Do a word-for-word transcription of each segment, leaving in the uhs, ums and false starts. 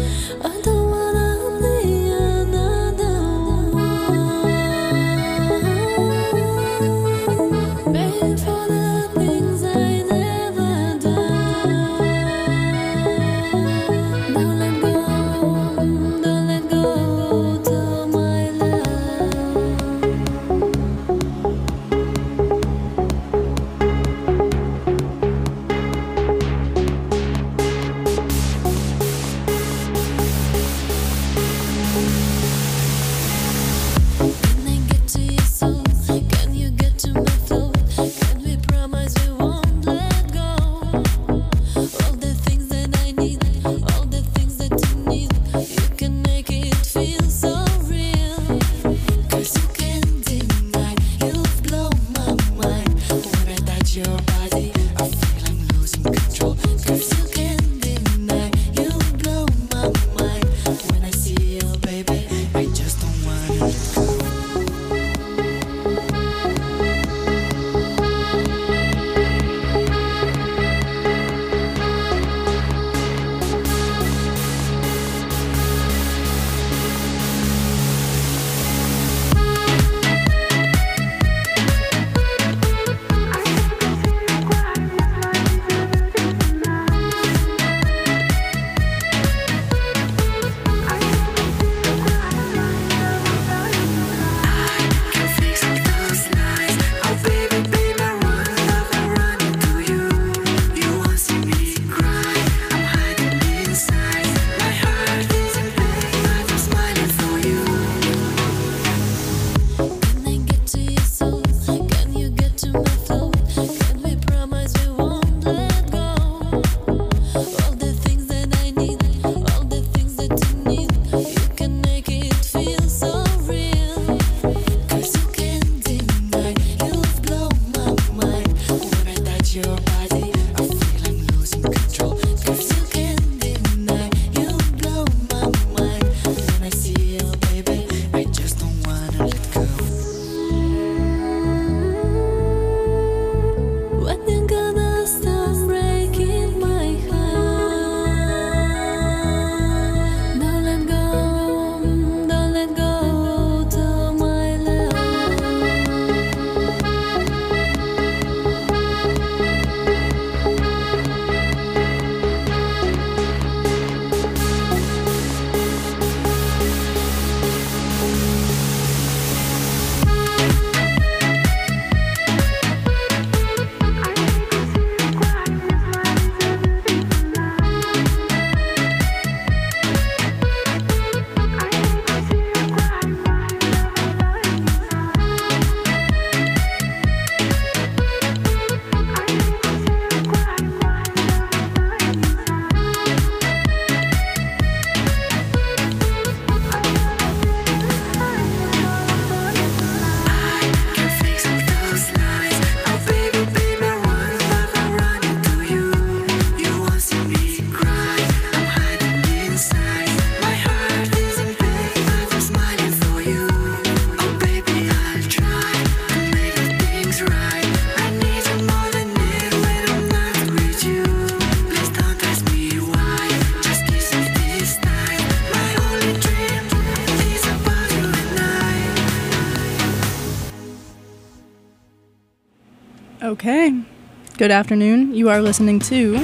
Okay, good afternoon. You are listening to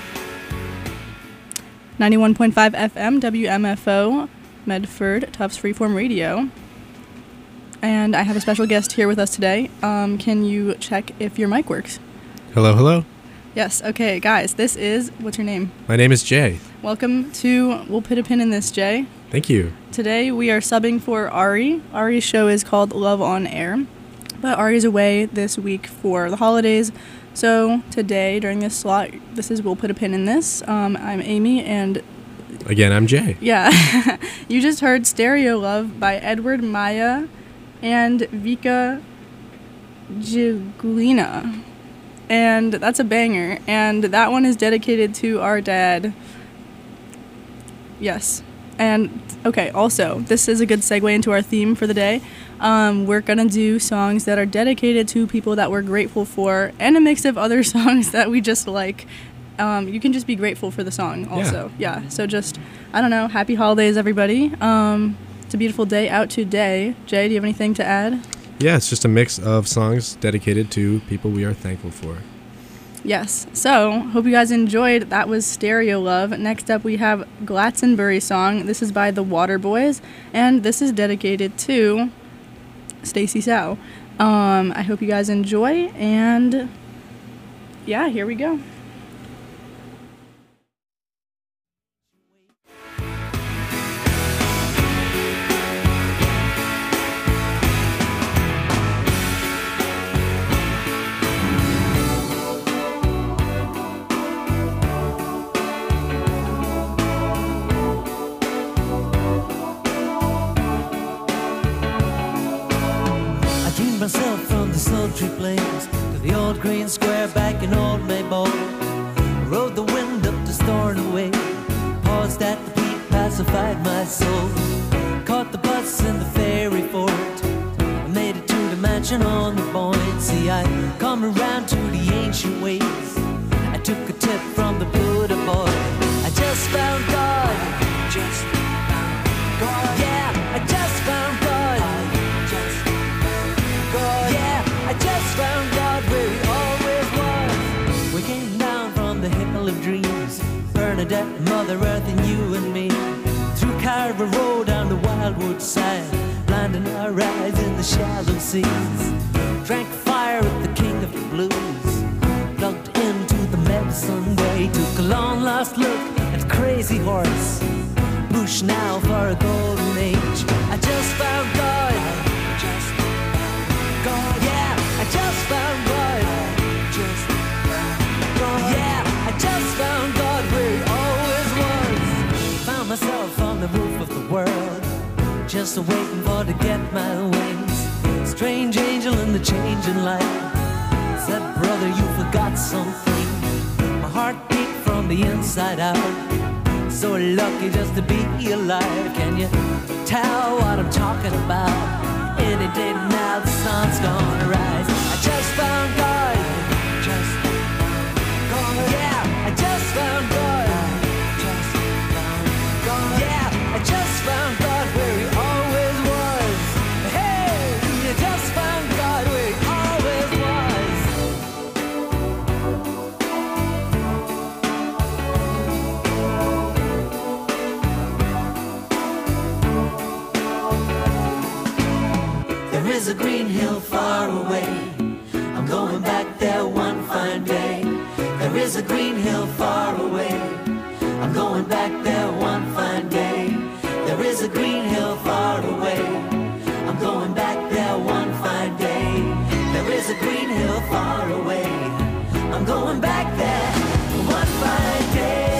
ninety-one point five F M W M F O Medford Tufts Freeform Radio. And I have a special guest here with us today. Um, can you check if your mic works? Hello, hello. Yes, okay, guys, this is, what's your name? My name is Jay. Welcome to We'll Put a Pin in This, Jay. Thank you. Today we are subbing for Ari. Ari's show is called Love on Air, but Ari's away this week for the holidays. So today, during this slot, this is We'll Put a Pin in This. Um, I'm Amy, and... Again, I'm Jay. Yeah. You just heard Stereo Love by Edward Maya and Vika Gigulina. And that's a banger. And that one is dedicated to our dad. Yes. And, okay, also, this is a good segue into our theme for the day. Um, we're going to do songs that are dedicated to people that we're grateful for, and a mix of other songs that we just like. um, you can just be grateful for the song also. Yeah. yeah. So just, I don't know, happy holidays, everybody. Um, it's a beautiful day out today. Jay, do you have anything to add? Yeah, it's just a mix of songs dedicated to people we are thankful for. Yes. So, hope you guys enjoyed. That was Stereo Love. Next up, we have Glastonbury Song. This is by the Waterboys, and this is dedicated to Stacey Sow. Um, I hope you guys enjoy, and yeah, here we go. Myself from the sultry plains to the old green square back in old Maybole. Rode the wind up to Stornoway, paused at the peak, pacified my soul. Caught the bus in the ferry fort, I made it to the mansion on the point. See, I come around to the ancient ways, I took a tip from the Buddha boy. I just found God, just found God. Yeah, I just found God. I just found God where he always was. We came down from the hill of dreams, Bernadette, Mother Earth and you and me. Through Carver Road down the Wildwood side, blinding our eyes in the shallow seas. Drank fire with the king of the blues, plugged into the medicine way. Took a long lost look at the crazy horse, bush now for a golden age. I just found God, just found God, yeah. I just found God, just found God. Yeah, I just found God where he always was. Found myself on the roof of the world, just waiting for to get my wings. Strange angel in the changing light said, brother, you forgot something. My heart beat from the inside out. So lucky just to be alive. Can you tell what I'm talking about? Any day now the sun's gonna rise. I just found God, just found God. Yeah, I just found God, just found God. Yeah, I just found God where he always was. Hey, you just found God where he always There is a green hill far away, I'm going back there one fine day. There is a green hill far away, I'm going back there one fine day. There is a green hill far away, I'm going back there one fine day. There is a green hill far away, I'm going back there one fine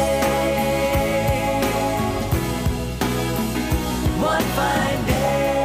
day. One fine day.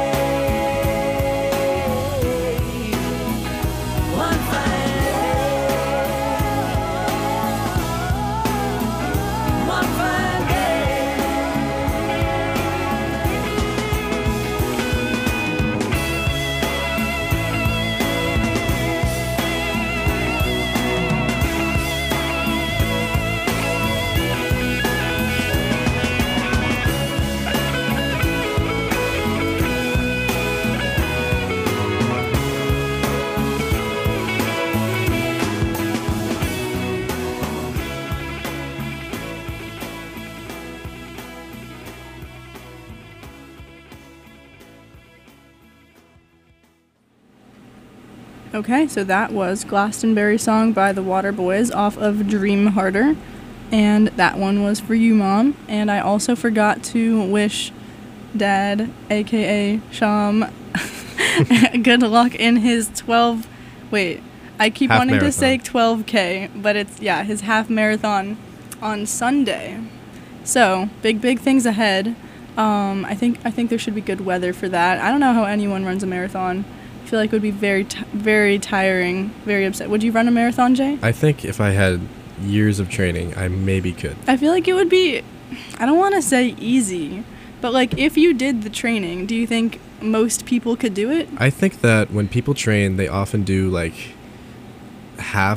Okay, so that was Glastonbury Song by the Waterboys off of Dream Harder. And that one was for you, Mom. And I also forgot to wish Dad, aka Sham, good luck in his twelve... Wait, I keep Half wanting marathon. to say twelve K, but it's, yeah, his half marathon on Sunday. So, big, big things ahead. Um, I think I think there should be good weather for that. I don't know how anyone runs a marathon. I feel like it would be very, t- very tiring, very upset. Would you run a marathon, Jay? I think if I had years of training, I maybe could. I feel like it would be, I don't want to say easy, but like if you did the training, do you think most people could do it? I think that when people train, they often do like half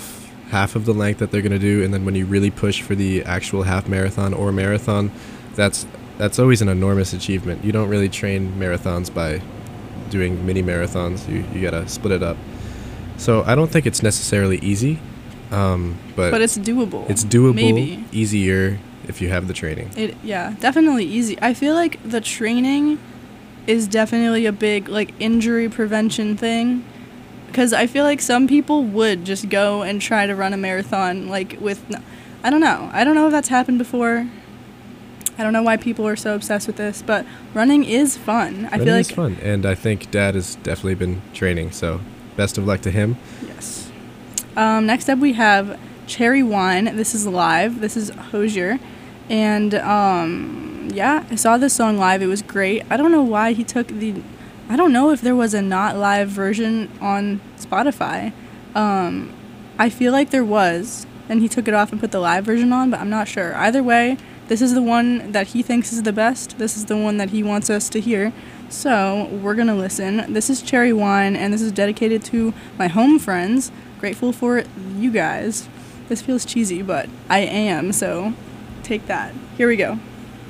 half of the length that they're going to do, and then when you really push for the actual half marathon or marathon, that's that's always an enormous achievement. You don't really train marathons by doing mini marathons. You you got to split it up. So I don't think it's necessarily easy, um, but But it's doable. it's doable, Maybe. easier if you have the training. It yeah, definitely easy. I feel like the training is definitely a big like injury prevention thing, because I feel like some people would just go and try to run a marathon like with no, I don't know. I don't know if that's happened before. I don't know why people are so obsessed with this, but running is fun. I Running feel is like fun, and I think Dad has definitely been training. So best of luck to him. yes. Um, next up we have Cherry Wine. This is live. This is Hozier. And um, yeah, I saw this song live. It was great. I don't know why he took the... I don't know if there was a not live version on Spotify. Um, I feel like there was, and he took it off and put the live version on, but I'm not sure. Either way, this is the one that he thinks is the best. This is the one that he wants us to hear. So we're going to listen. This is Cherry Wine, and this is dedicated to my home friends. Grateful for you guys. This feels cheesy, but I am, so take that. Here we go.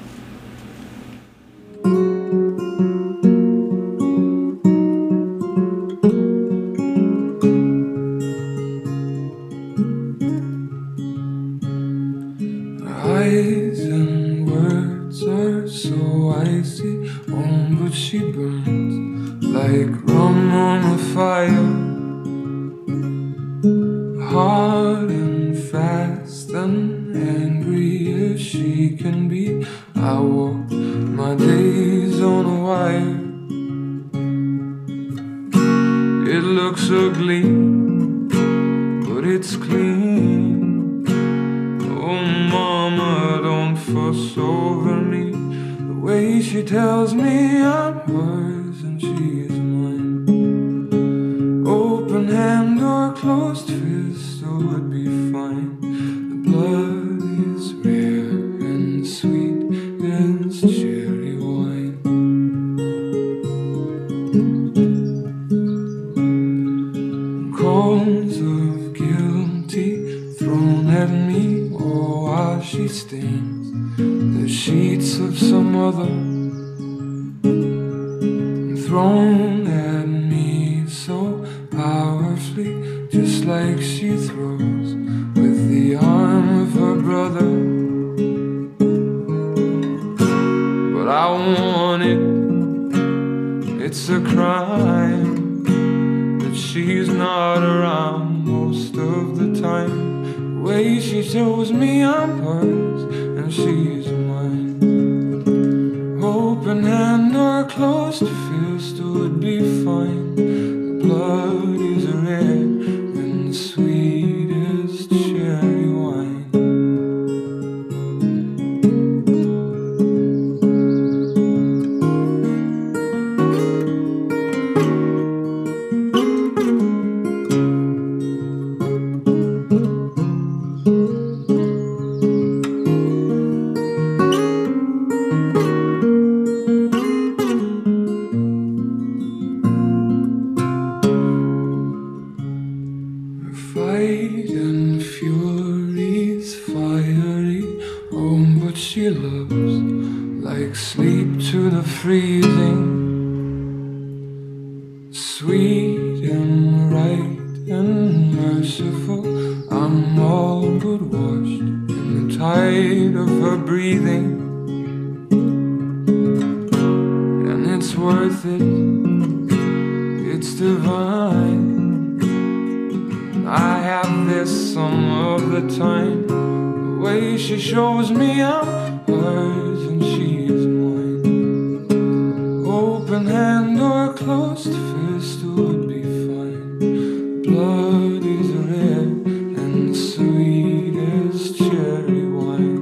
Eyes and words are so icy, oh, but she burns like rum on a fire. Hard and fast and angry as she can be, I walk my days on a wire. It looks ugly, but it's clean. Oh mama, don't fuss over me. The way she tells me I'm hers and she's mine. Open hand or closed fist, oh, it'd be fine. The blood is rare and sweet as cherry wine. Calls of guilty thrown at me, oh, while she stains the sheets of some other, thrown at me so powerfully, just like she throws with the arm of her brother. But I want it, it's a crime that she's not around most of the time. The way she shows me I'm hers and she's mine. Open hand or closed fist would be fine. The blood is red and sweet as cherry wine. Fight and fury's fiery, oh, but she loves like sleep to the freezing. Sweet and right and merciful, I'm all but washed in the tide of her breathing. And it's worth it, it's divine. I have this some of the time. The way she shows me I'm hers and she's mine. Open hand or closed fist would be fine. Blood is red and sweet as cherry wine.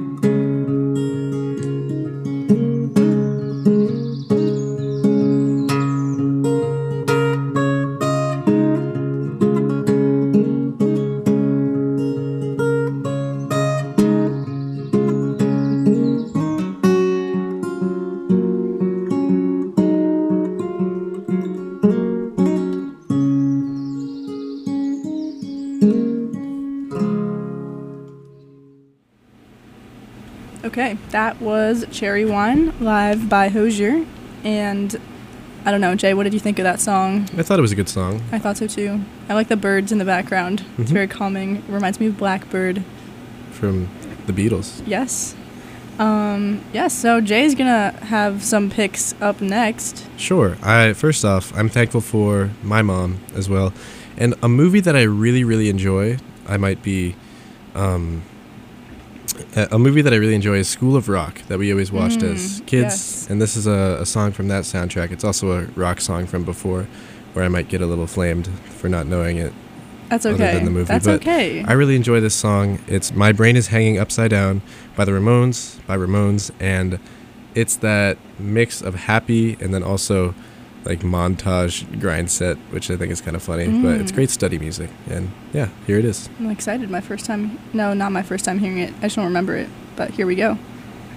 Okay, that was Cherry Wine live by Hozier. And I don't know, Jay, what did you think of that song? I thought it was a good song. I thought so too. I like the birds in the background. Mm-hmm. It's very calming. It reminds me of Blackbird. From the Beatles. Yes. Um, yes, so Jay's gonna have some picks up next. Sure. I first off, I'm thankful for my mom as well. And a movie that I really, really enjoy, I might be um a a movie that I really enjoy is School of Rock that we always watched Mm, as kids. yes. And this is a, a song from that soundtrack. It's also a rock song from before where I might get a little flamed for not knowing it. That's Other okay. than the movie, That's but okay. I really enjoy this song. It's My Brain is Hanging Upside Down by the Ramones, by Ramones, and it's that mix of happy and then also like montage grind set, which I think is kind of funny, Mm. but it's great study music. And yeah, here it is. I'm excited. My first time. No, not my first time hearing it. I just don't remember it. But here we go.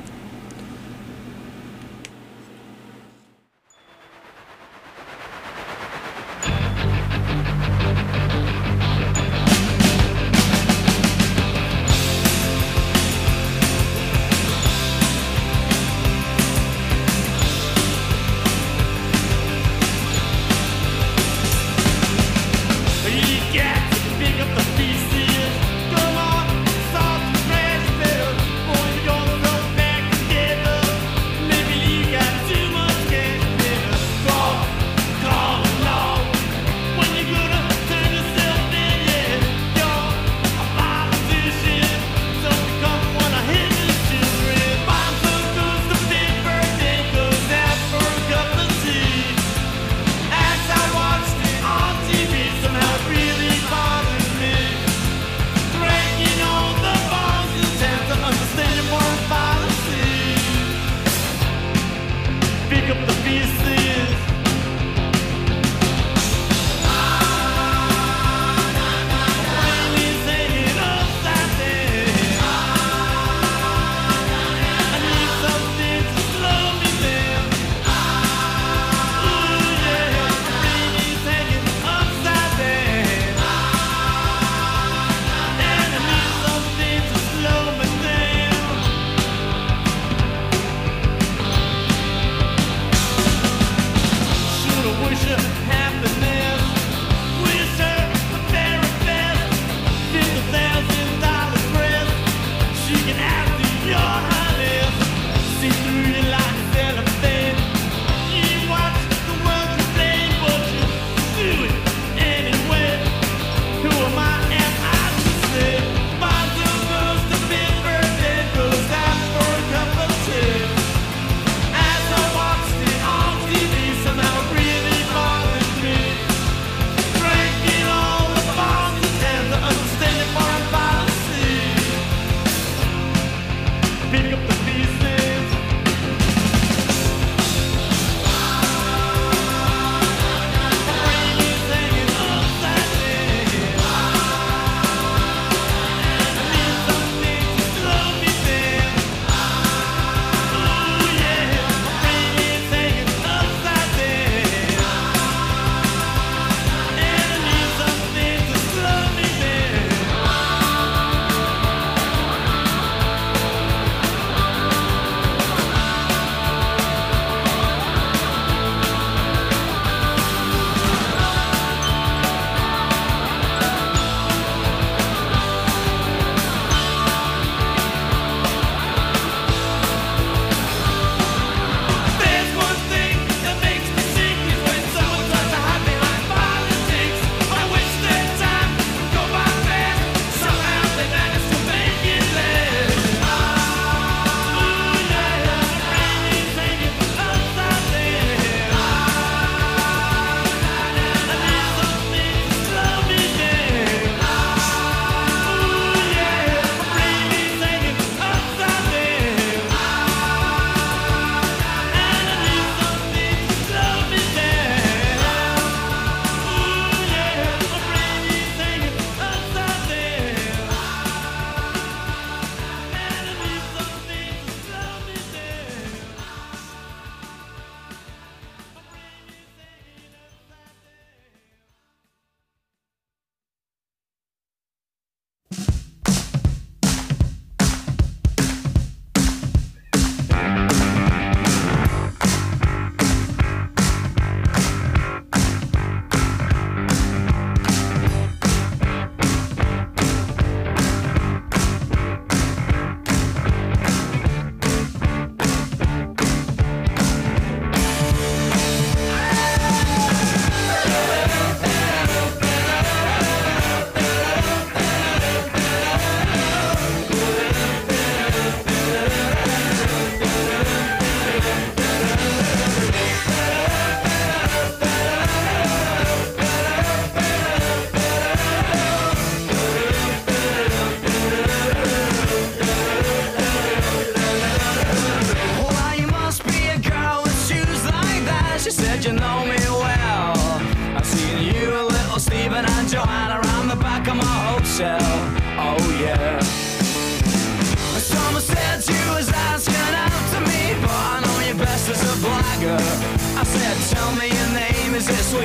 You got to pick up the pieces. Come on, salt and fresh.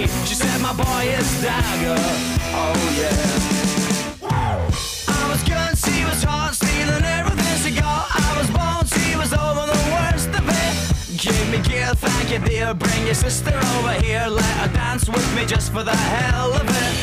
me. She said my boy is Dagger. Oh yeah. I was good, she was hot, stealing everything she got. I was born, she was over the worst of it. Give me gear, thank you dear. Bring your sister over here. Let her dance with me just for the hell of it.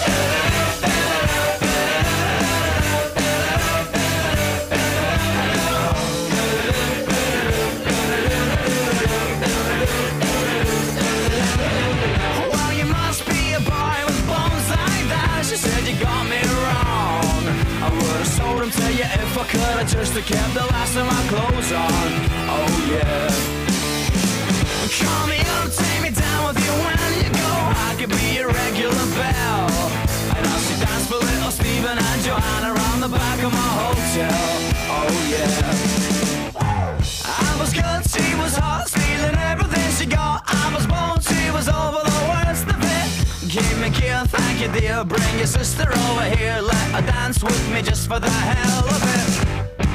Well, you must be a boy with bones like that. She said you got me wrong. I would've sold him to you if I could. I just have kept the last of my clothes on. Oh yeah. Call me up, take me down with you when you go. I could be your regular belle. And I'll see dance for little Stephen and Joanna around the back of my hotel. Oh yeah. I was good, she was hot, stealing everything she got. I was born, she was over the worst of it. Give me gear, thank you dear. Bring your sister over here. Let her dance with me just for the hell of it.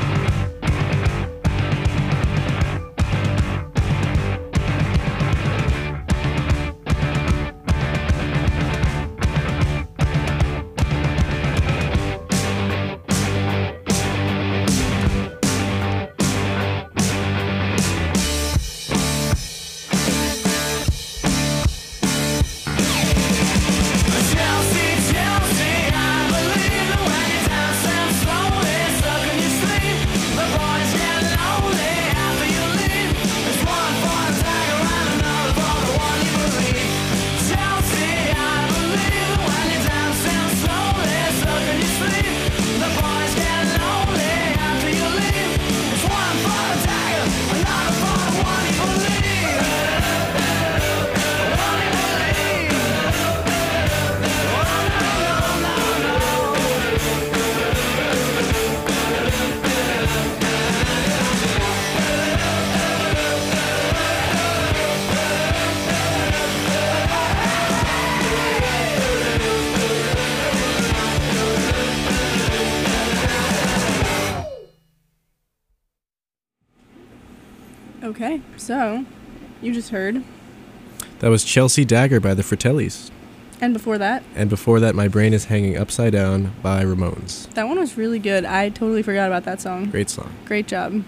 Okay, so you just heard. That was Chelsea Dagger by the Fratellis. And before that? And before that, My Brain is Hanging Upside Down by Ramones. That one was really good. I totally forgot about that song. Great song. Great job.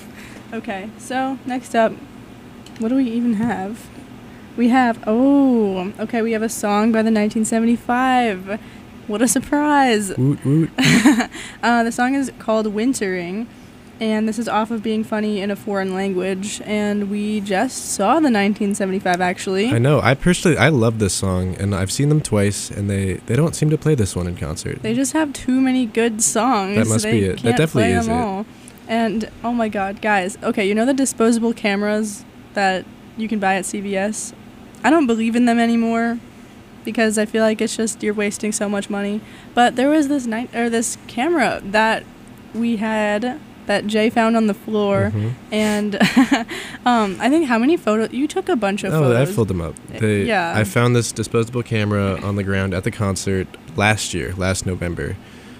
Okay, so next up, what do we even have? We have, oh, okay, we have a song by the nineteen seventy-five. What a surprise. Woot woot. uh, the song is called Wintering, and this is off of Being Funny in a Foreign Language, and we just saw the nineteen seventy-five, actually. I know. I personally, I love this song, and I've seen them twice, and they, they don't seem to play this one in concert. They just have too many good songs. That must they be it. Can't That definitely play is them it. all. And, oh my god, guys, okay, you know the disposable cameras that you can buy at C V S? I don't believe in them anymore, because I feel like it's just you're wasting so much money. But there was this night or this camera that we had that Jay found on the floor, Mhm. and um, I think how many photos you took? A bunch of Oh, photos. I filled them up. They, yeah. I found this disposable camera on the ground at the concert last year, last November,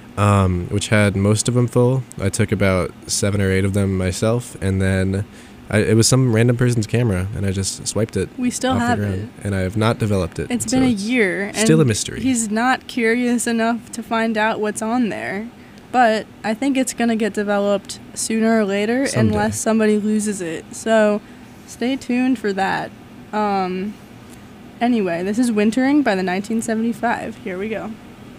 um, which had most of them full. I took about seven or eight of them myself, and then I, it was some random person's camera, and I just swiped it. We still off have the it. ground, and I have not developed it. It's so been a year. And still a mystery. He's not curious enough to find out what's on there. But I think it's going to get developed sooner or later Someday. unless somebody loses it. So stay tuned for that. Um, anyway, this is Wintering by the nineteen seventy-five. Here we go.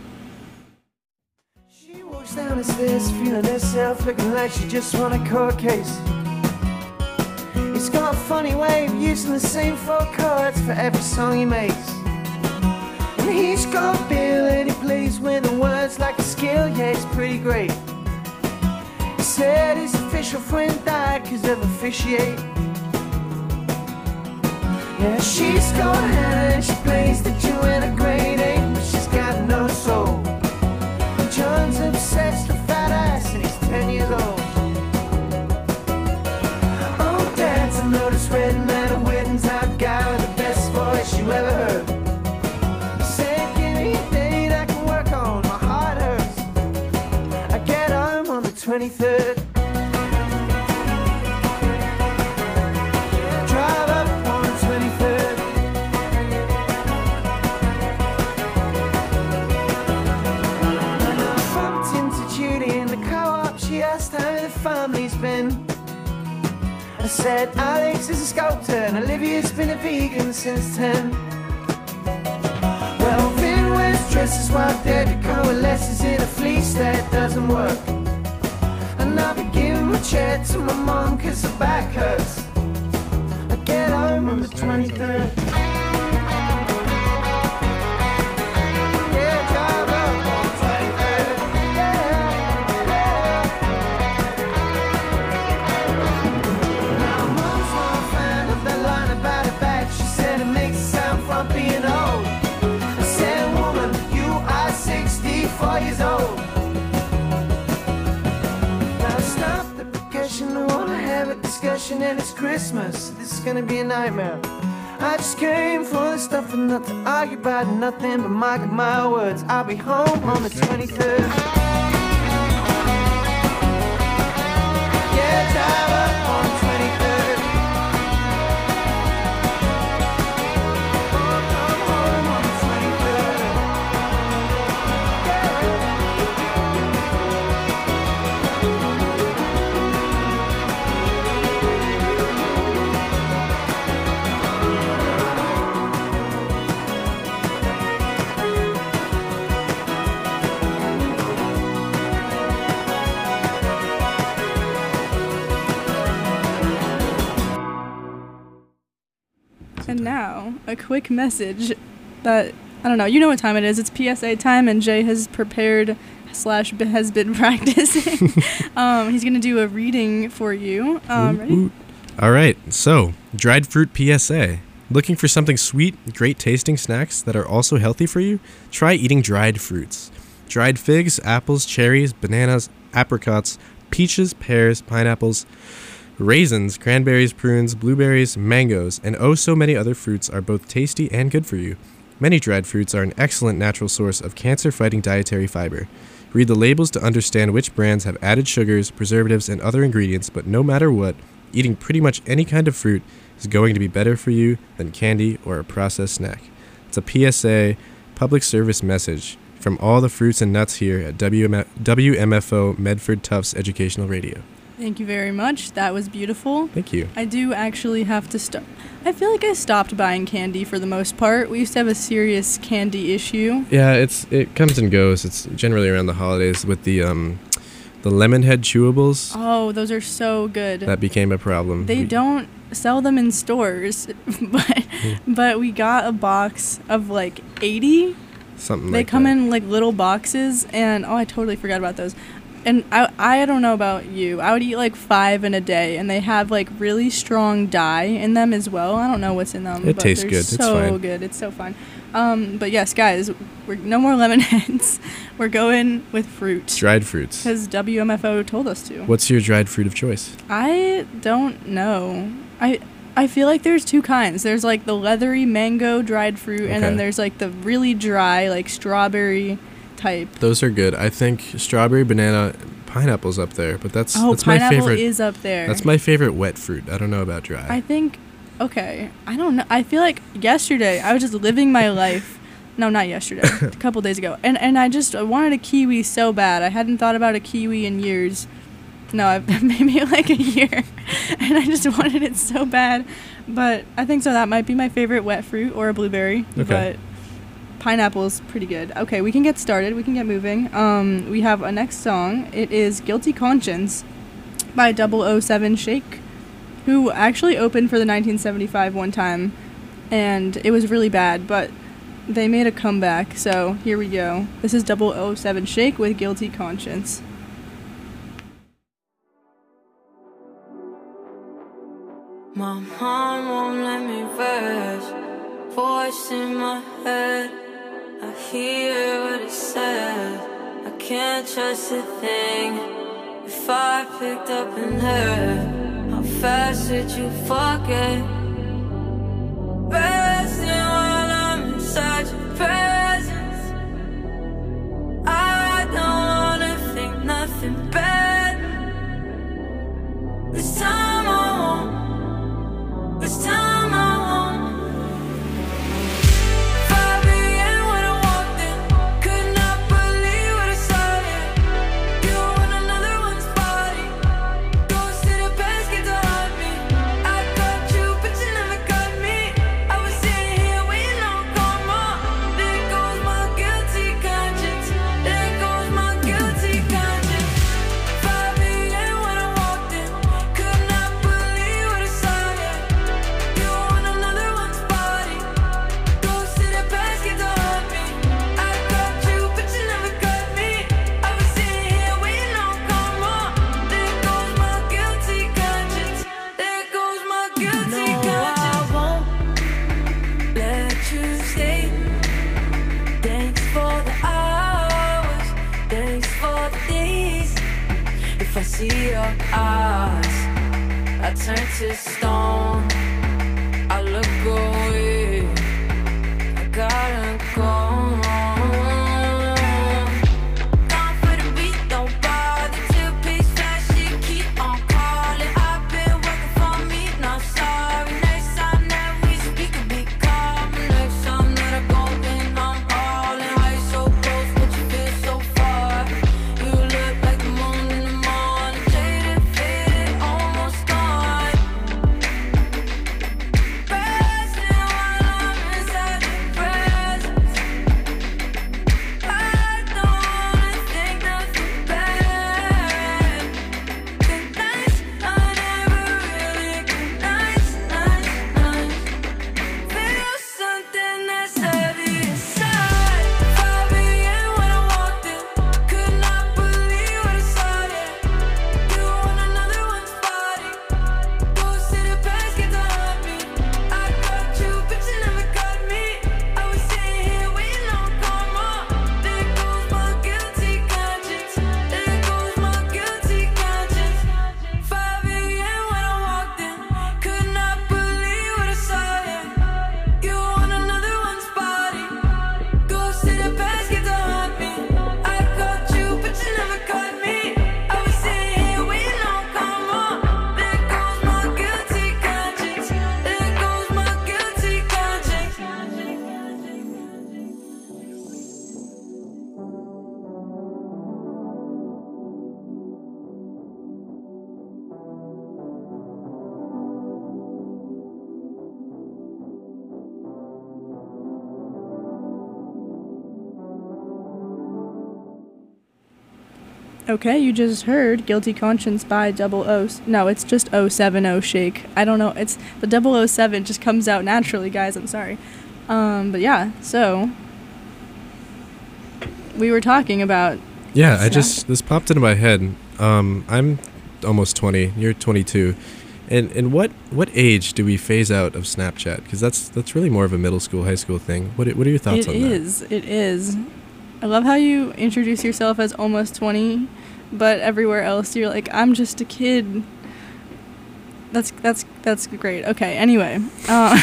She walks down the stairs feeling herself, looking like she just won a court case. He's got a funny way of using the same four chords for every song he makes. And he's got a bill and he plays with the words like a skill, yeah, it's pretty great. He said his official friend died cause of officiate. Yeah, she's got Hannah and she plays the Joanna grade eight, but she's got no soul. And John's obsessed with fat ass and he's ten years old. Oh, Dad's a notice red man, a wedding top guy with the best voice you ever heard. He said, give me a date I can work on, my heart hurts. I get home on the twenty-third. Drive up on the twenty-third. he's been. I said, Alex is a sculptor and Olivia's been a vegan since ten. Well, Vin wears dresses while Debbie coalesces in a fleece that doesn't work. And I'll be giving my chair to my mom cause her back hurts. I get home on the twenty-third. Yeah, drive up on the twenty-third. Yeah, yeah. Now mom's not a fan of that line about her back. She said it makes it sound frumpy and old. I said, woman, you are sixty-four years old. I wanna have a discussion and it's Christmas. This is gonna be a nightmare. I just came for the stuff and not to argue about nothing but mark my words. I'll be home on the twenty-third. Yeah, drive up on the twenty-third. Oh, come home on the twenty-third. Yeah. And now, a quick message that, I don't know, you know what time it is. It's P S A time, and Jay has prepared slash b- has been practicing. um, he's going to do a reading for you. Um, ready? All right, so, dried fruit P S A. Looking for something sweet, great tasting snacks that are also healthy for you? Try eating dried fruits. Dried figs, apples, cherries, bananas, apricots, peaches, pears, pineapples, raisins, cranberries, prunes, blueberries, mangoes, and oh so many other fruits are both tasty and good for you. Many dried fruits are an excellent natural source of cancer-fighting dietary fiber. Read the labels to understand which brands have added sugars, preservatives, and other ingredients, but no matter what, eating pretty much any kind of fruit is going to be better for you than candy or a processed snack. It's a P S A, public service message, from all the fruits and nuts here at W M F O Medford Tufts Educational Radio. Thank you very much. That was beautiful. Thank you. I do actually have to stop. I feel like I stopped buying candy for the most part. We used to have a serious candy issue. Yeah, it's it comes and goes. It's generally around the holidays with the um, the Lemonhead chewables. Oh, those are so good. That became a problem. They We- don't sell them in stores, but but we got a box of like eighty. Something They like come that. in like little boxes, and oh, I totally forgot about those. And I I don't know about you. I would eat like five in a day, and they have like really strong dye in them as well. I don't know what's in them. It but tastes they're good. It's So fine. good. It's so fun. Um, but yes, guys, we're no more Lemonheads. We're going with fruit Dried fruits. because W M F O told us to. What's your dried fruit of choice? I don't know. I I feel like there's two kinds. There's like the leathery mango dried fruit, and then Okay. there's like the really dry like strawberry type. Those are good. I think strawberry, banana, pineapple's up there, but that's Oh, that's my pineapple favorite. is up there. That's my favorite wet fruit. I don't know about dry. I think, okay, I don't know. I feel like yesterday I was just living my life. No, not yesterday. A couple days ago, and and I just wanted a kiwi so bad. I hadn't thought about a kiwi in years. No, I've maybe like a year, and I just wanted it so bad. But I think so. That might be my favorite wet fruit, or a blueberry. Okay. But pineapple's pretty good. Okay, we can get started. We can get moving. Um, we have a next song. It is "Guilty Conscience" by double oh seven Shake, who actually opened for the nineteen seventy-five one time, and it was really bad, but they made a comeback, so here we go. This is double oh seven Shake with Guilty Conscience. My mom won't let me rest. Voice in my head, I hear what it says. I can't trust a thing. If I picked up and heard, how fast would you forget? Resting while I'm in such a presence. I don't wanna think nothing bad. This time I won't. This time I won't. five a.m. when I walked in, could not believe what I saw. Yeah, you were on another one's body. Go I turn to stone. I look away. I gotta go. Gone for the beat, don't bother. Till pace fast, she keep on calling. I've been working for me, not sorry. Next time that we speak, a big calm. Next time that I go in, I'm all in. Why you so close, but you feel so far? You look like the moon in the morning. Jaded, faded, almost gone. Resting while I'm inside your presence. I don't wanna think nothing bad. Good nights, I never really good nights, nights, nights. Feel something that's heavy inside. five a m when I walked in, could not believe what I saw there. You on another one's body. Ghost in the past get to haunt me. I got you, but you never got me. I was sitting here waiting on karma. There goes my guilty conscience. There goes my guilty conscience. five a m when I walked in, could not believe what I saw there. You on another one's body. Ghost in the past get to haunt me. I got you, but you never got me. I was sitting here waiting on karma. There goes my guilty conscience. There goes my guilty conscience. Okay, you just heard Guilty Conscience by Double O. No, it's just oh seven oh Shake. I don't know. It's the double oh seven just comes out naturally, guys. I'm sorry. Um, but yeah, so we were talking about Yeah, I Snap. just this popped into my head. Um, I'm almost twenty. You're twenty-two. And and what what age do we phase out of Snapchat? Because that's that's really more of a middle school, high school thing. What what are your thoughts It on is. It is. I love how you introduce yourself as almost twenty, but everywhere else you're like, I'm just a kid. That's that's that's great. Okay. Anyway, uh,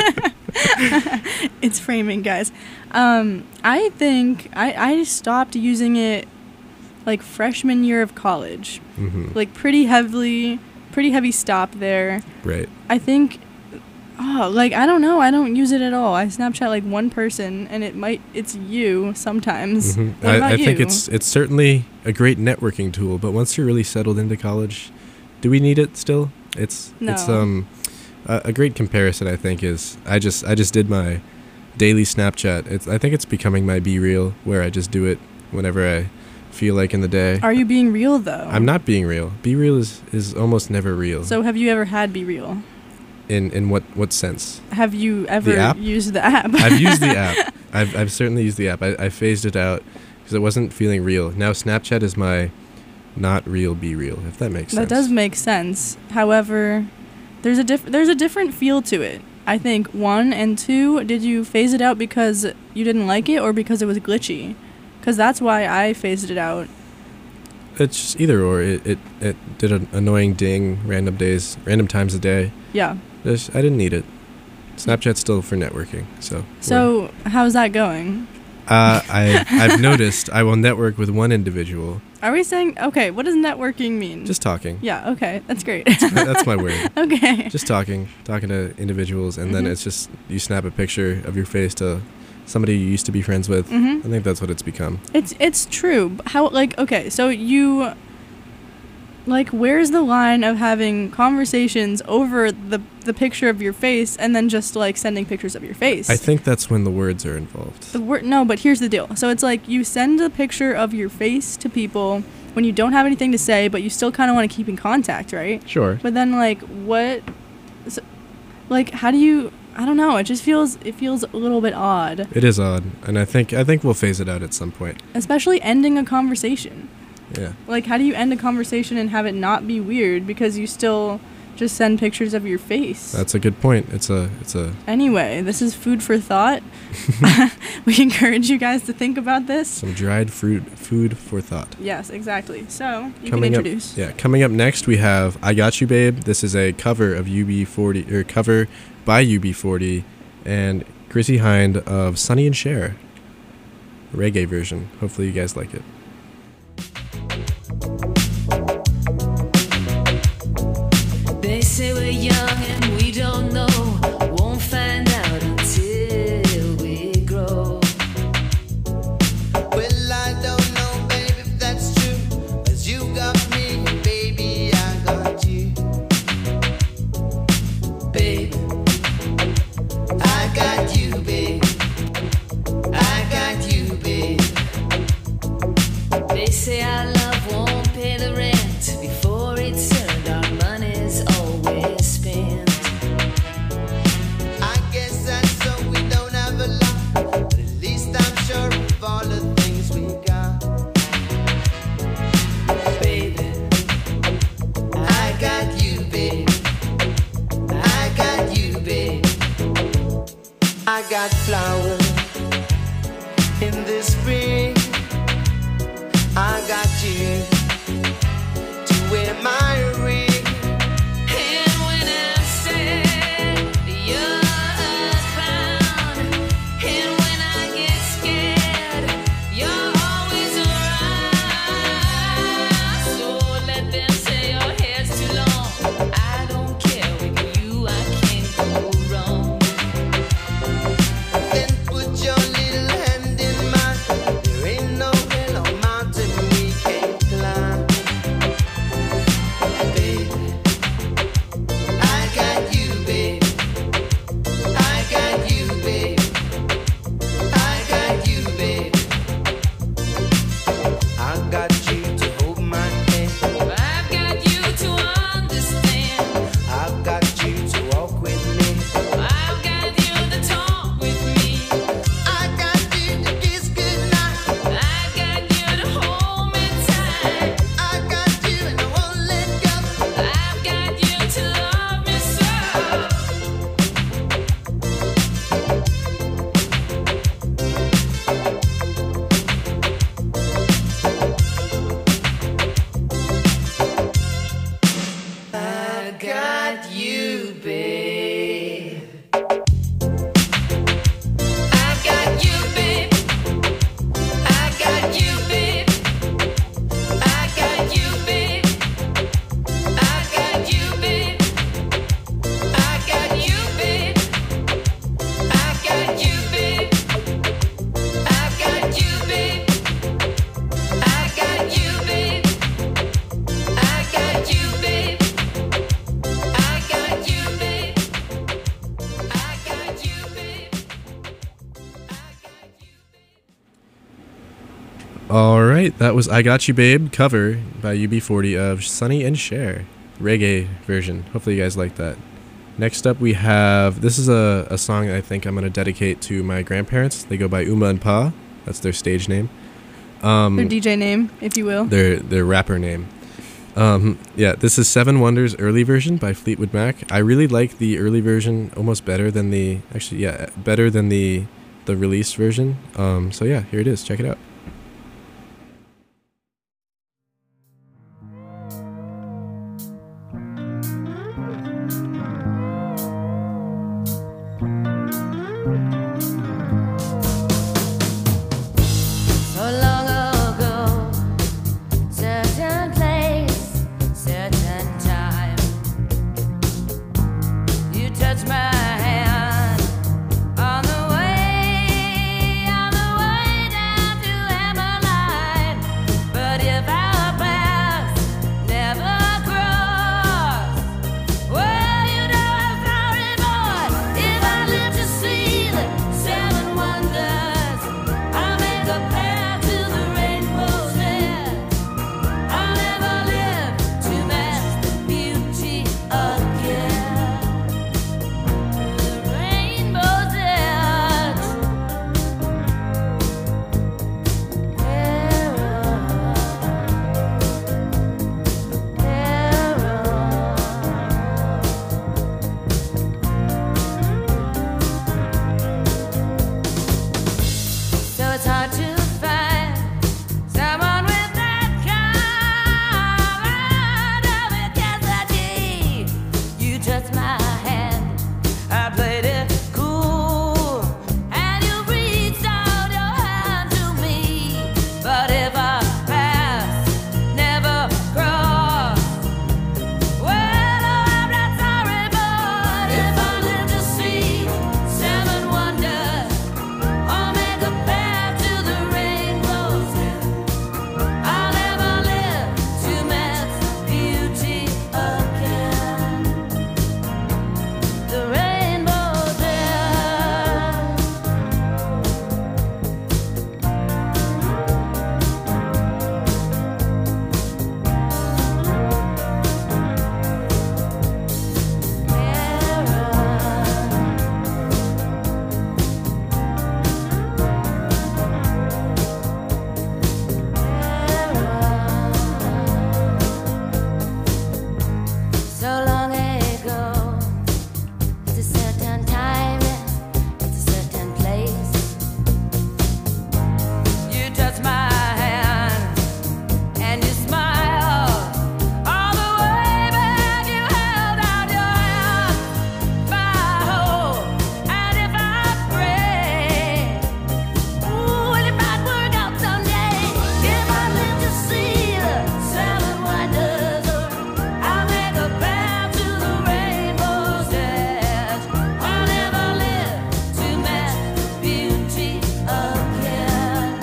it's framing, guys. Um, I think I I stopped using it like freshman year of college, that? Mm-hmm. like pretty heavily, pretty heavy stop there. Right. I think, oh, like, I don't know. I don't use it at all. I Snapchat like one person, and it might, it's you sometimes. Mhm. What about I, I think you? it's it's certainly a great networking tool, but once you're really settled into college, do we need it still? It's it's No. um a, a great comparison. I think is I just I just did my daily Snapchat. It's I think it's becoming my Be Real, where I just do it whenever I feel like in the day. Are you being real, though? I'm not being real. Be Real is is almost never real. So have you ever had Be Real? in in what what sense? Have you ever app? used the app? I've used the app. I've I've certainly used the app. I, I phased it out because it wasn't feeling real. Now Snapchat is my not real Be Real, if that makes That sense. does make sense. However, there's a diff- there's a different feel to it. I think one and two. Did you phase it out because you didn't like it, or because it was glitchy? Because that's why I phased it out. It's just either or. It it, it did an annoying ding random days, random times a day. Yeah. Just, I didn't need it. Snapchat's still for networking, so. we're- So how's that going? Uh, I I've noticed I will network with one individual. Are we saying okay? What does networking mean? Just talking. yeah. Okay, that's great. That's my word. okay. Just talking, talking to individuals, and then Mhm. it's just you snap a picture of your face to somebody you used to be friends with. Mhm. I think that's what it's become. It's it's true. B- How like okay, so you like where's the line of having conversations over the the picture of your face and then just like sending pictures of your face? I think that's when the words are involved. the word no, but here's the deal. So it's like you send a picture of your face to people when you don't have anything to say, but you still kind of want to keep in contact, right? Sure. But then like what so, like how do you I don't know, it just feels it feels a little bit odd, It is odd, and I think I think we'll phase it out at some point. especially ending a conversation. Yeah. Like, how do you end a conversation and have it not be weird because you still just send pictures of your face. That's a good point. It's a it's a Anyway, this is food for thought. We encourage you guys to think about this. some dried fruit food for thought. Yes, exactly. So you Coming can up, introduce. yeah, coming up next we have I Got You Babe. This is a cover of U B forty or cover by U B forty and Chrissy Hind of Sonny and Cher. Reggae version. Hopefully you guys like it. They say we're young and we don't know. Won't find out until we grow. Well, I don't know, baby, if that's true. 'Cause you got me, baby, I got you. Babe, I got you, babe. I got you, babe. they say our love won't pay the rent before it's earned. Our money's always spent. I guess that's so we don't have a lot. But at least I'm sure of all the things we got. Baby, I got you, babe. I got you, babe. I got flowers in the spring. I got you to wear my ring. and when I said you're a clown, and when I get scared, you're always around. So let them say your hair's too long. I don't care, with you I can't go wrong. Then put your little hand in mine. There ain't no hill or mountain we can't climb. Baby, I got you, babe. I got you, babe. I got you, babe. I got you to hold my hand. I've got you to understand. I've got you to walk with me. I've got you to talk with me. I got you to kiss goodnight. I've got you to hold me tight. I got you and I won't let go. I've got you to love me so. I got you, babe. I got you, babe. I got you, babe. I got you, babe. I got you, babe. I got you, babe. I got you, babe. I got you, babe. I got you, babe. I got you, babe. I got you, babe. I got you, babe. All right, that was I Got You Babe cover by U B forty of Sonny and Cher, reggae version. Hopefully you guys like that. Next up we have, this is a, a song I think I'm going to dedicate to my grandparents. They go by Uma and Pa. That's their stage name. Um, Their D J name, if you will. their their rapper name. Um, yeah, this is Seven Wonders early version by Fleetwood Mac. I really like the early version almost better than the, actually, yeah, better than the the released version. Um, so yeah, here it is. Check it out. So long ago, certain place, certain time, you touched my hand on the way, on the way down to touched my hand. I played it cool, and you reached out your hand to me. But if I pass, never cross, well, I'm not sorry. But if I live to see seven wonders, or make a path to the rainbow's end, I'll never live to match beauty again. The rainbow's end. So long ago, it's a certain time, it's a certain place. You touched my hand and you smiled all the way back. You held out your hand, my hope, and if I pray, ooh, and it might work out someday. If I live to see the seven wonders, or I'll make a path to the rainbow's edge. I'll never live to match beauty again.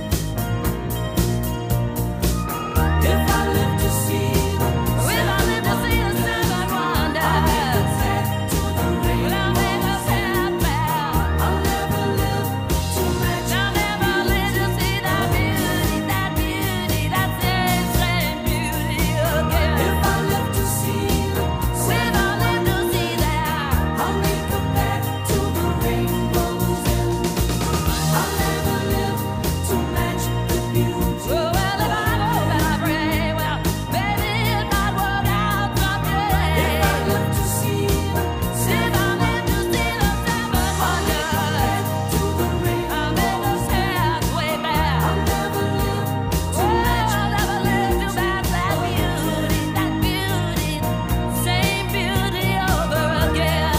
If I live to see the if I live to see the seven wonders, I'll make a path to the rainbow's edge. I'll never live to match. I'll never live to see that beauty, that beauty, that same, same beauty again. If I live to see the if I live to see that, I'll make a path to the rainbow's end. I'll never live to match the beauty. Oh, well, if I hope and I pray, well, maybe it might work out someday. If I live to see the if I live to see the seven wonders, to the rainbow's end, way back. I'll never live to match. I'll never live to match that beauty, that beauty, same beauty over again.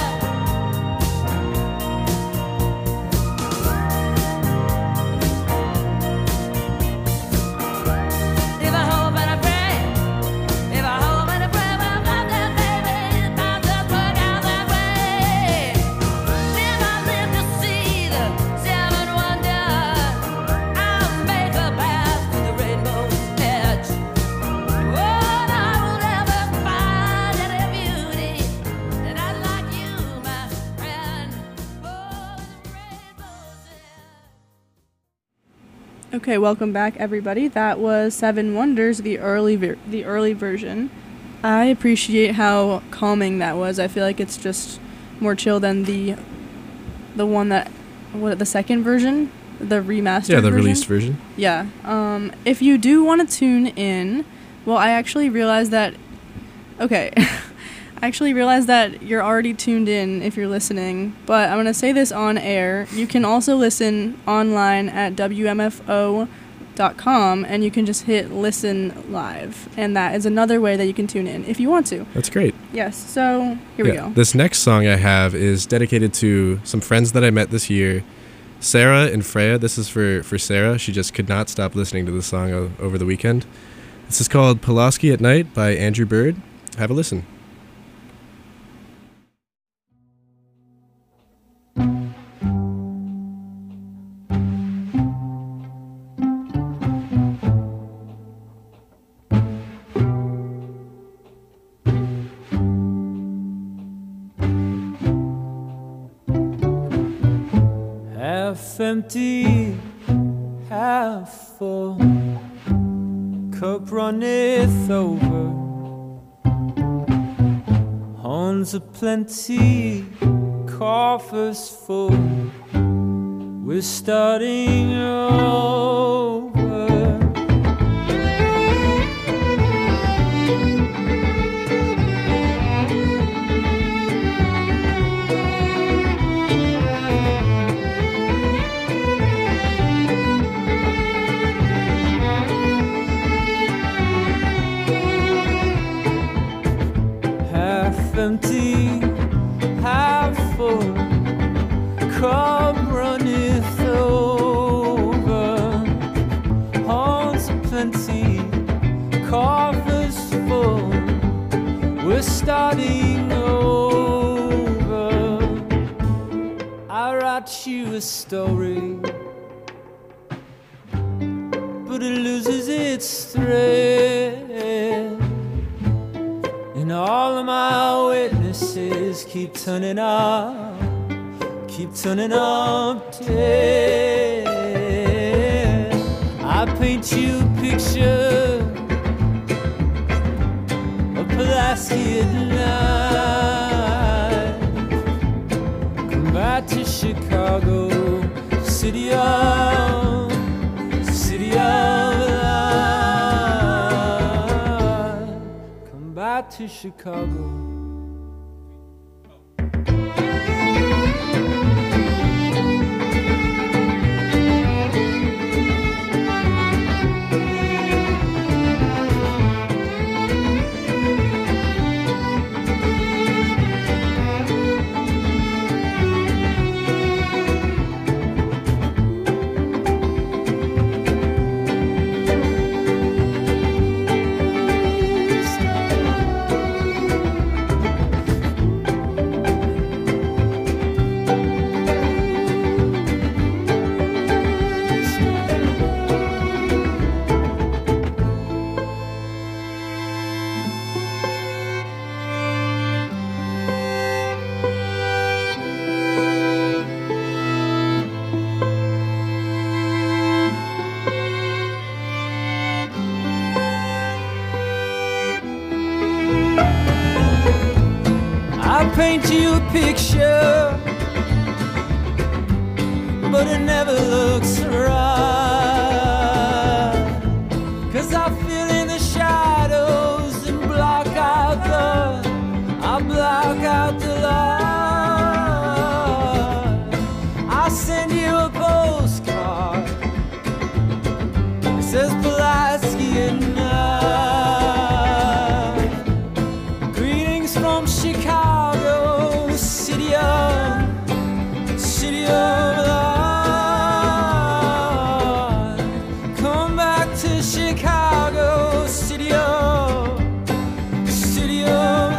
If I hope and I pray, if I hope and I pray, well, not that baby, it might just work out that way. If I live to see the seven wonders, I'll make a path to the rainbow's edge. Oh, I will never find any beauty that I like you, my friend. Oh, the rainbow's edge. Okay, welcome back, everybody. That was Seven Wonders, the early ver- the early version. I appreciate how calming that was. I feel like it's just more chill than the the one that what the second version, the remastered. Yeah, the version? released version. Yeah. Um, if you do want to tune in, well, I actually realized that. Okay, I actually realized that you're already tuned in if you're listening, but I'm gonna say this on air. You can also listen online at W M F O dot com, and you can just hit listen live, and that is another way that you can tune in if you want to. That's great. Yes. So here we Yeah, go. This next song I have is dedicated to some friends that I met this year, Sarah and Freya. This is for, for Sarah. She just could not stop listening to this song o- over the weekend. This is called Pulaski at Night by Andrew Bird. Have a listen. Half empty, half full, cup runneth over, horns aplenty, coffers full, we're starting over. empty, half full, cup runneth over. Horns plenty, coffers full, we're starting over. I write you a story, but it loses its thread, and all of my witnesses keep turning up, keep turning up dead. I paint you a picture of Pulaski at night. Come back to Chicago, city of, city of light. Come back to Chicago. I paint you a picture, but it never looks right, 'cause I fill in the shadows and block out the, I block out the light. I send you a postcard, it says Pulaski at night. Greetings from Chicago, city of, city of light. Come back to Chicago, city of, city of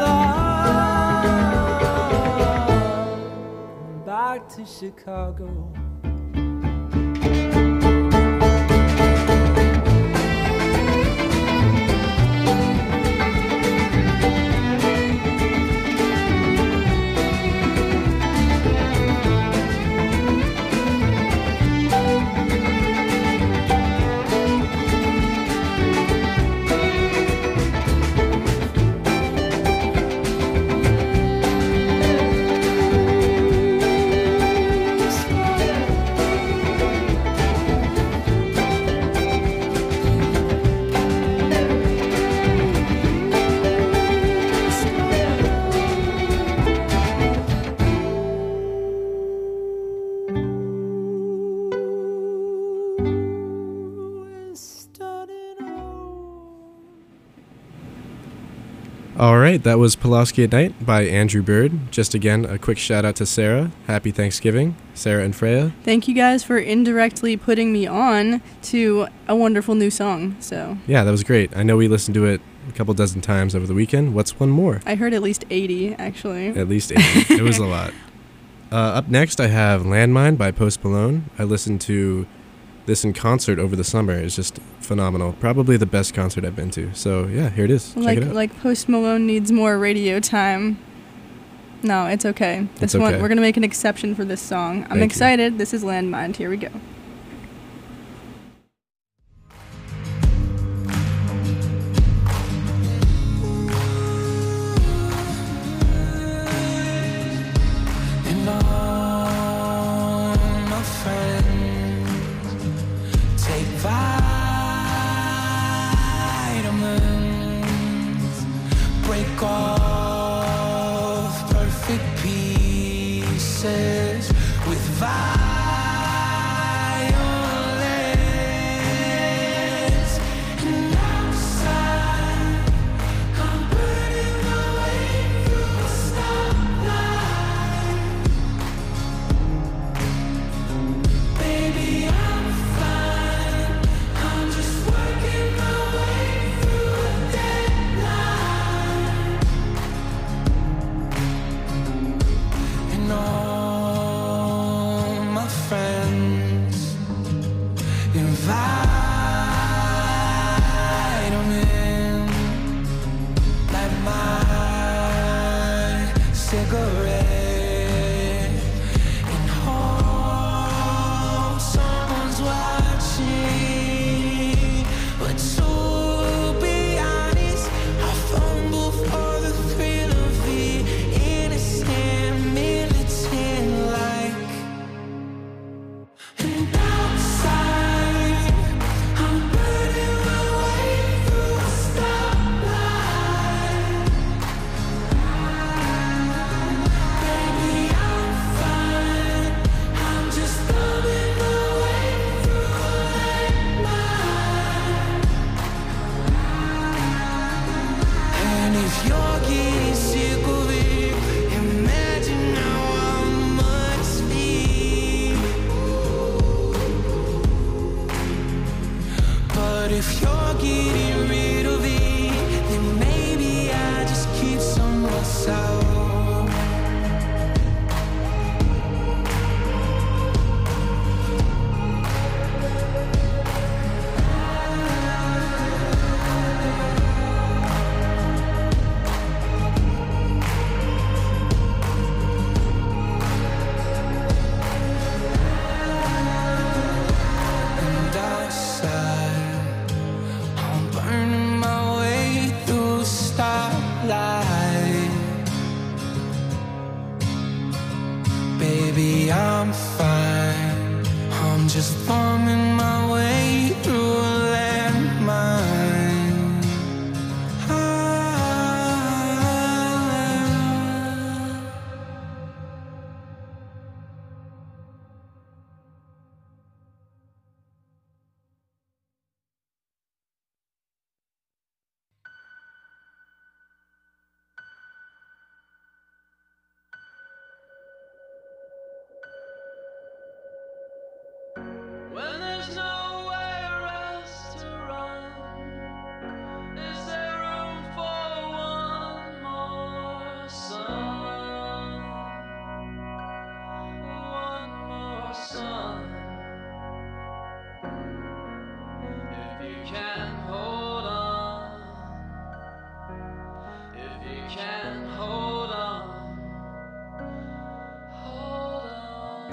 light. Come back to Chicago. All right, that was Pulaski at Night by Andrew Bird. Just again, a quick shout out to Sarah. Happy Thanksgiving, Sarah and Freya. Thank you guys for indirectly putting me on to a wonderful new song. So Yeah, that was great. I know we listened to it a couple dozen times over the weekend. What's one more? I heard at least eighty, actually. At least eighty. It was a lot. Uh, up next, I have Landmine by Post Malone. I listened to this in concert over the summer. It's just phenomenal. Probably the best concert I've been to. So yeah, here it is. Check Like it out. like Post Malone needs more radio time. No, it's okay. This It's one okay. we're gonna make an exception for this song. I'm Thank you. excited. This is Landmine. Here we go. And all my friends take vitamins, break off perfect pieces with violence. And outside, I'm burning my way through the snow. cigarette, and oh, someone's watching. But to be honest, I fumble for the thrill of the innocent, militant like. And outside, I'm burning my way through a stoplight. Baby, I'm fine. I'm just thumbing my way through a landmine. And if you're getting sick of it, imagine how I must be. But if you're getting rid of it, then maybe I just keep some myself. And outside, I'm burning my way through starlight. Baby, I'm fine. I'm just thumbing my way through a landmine. Ah. When there's nowhere else to run, is there room for one more sun? One more sun. If you can hold on, if you can hold on, hold on.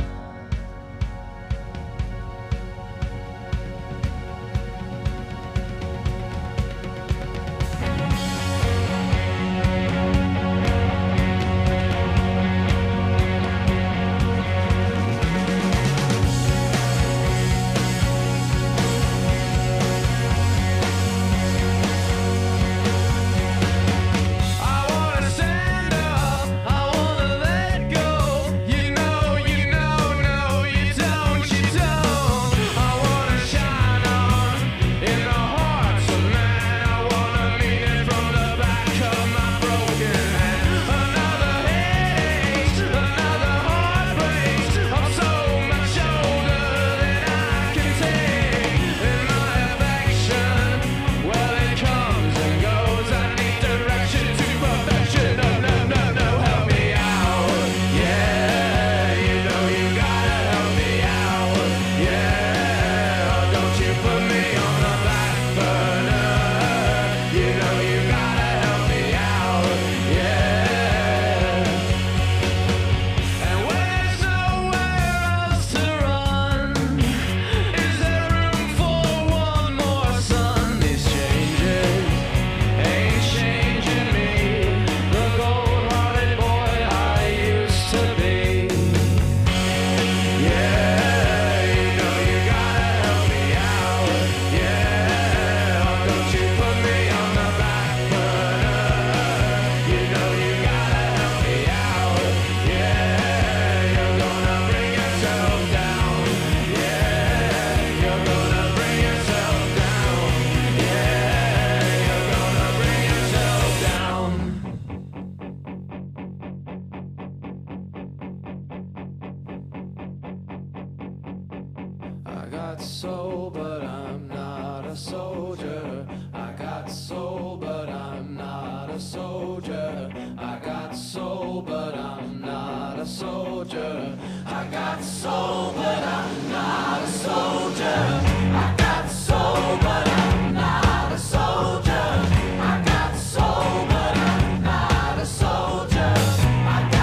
got soul, but I'm not a soldier. I got soul, but I'm not a soldier. I got soul, but I'm not a soldier. I got soul, but I'm not a soldier. I got soul, but I'm not a soldier. I got soul, but I'm not a soldier. I got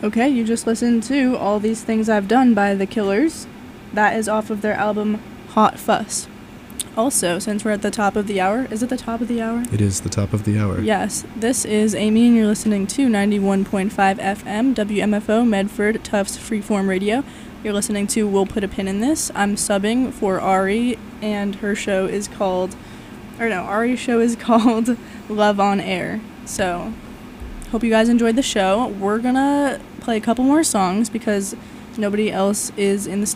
Okay, you just listened to All These Things I've Done by The Killers. That is off of their album Hot Fuss. Also, since we're at the top of the hour, is it the top of the hour? It is the top of the hour. Yes, this is Amy and you're listening to ninety-one point five F M, W M F O, Medford, Tufts Freeform Radio. You're listening to We'll Put a Pin in This. I'm subbing for Ari, and her show is called, or no, Ari's show is called Love on Air. So, hope you guys enjoyed the show. We're gonna play a couple more songs because nobody else is in the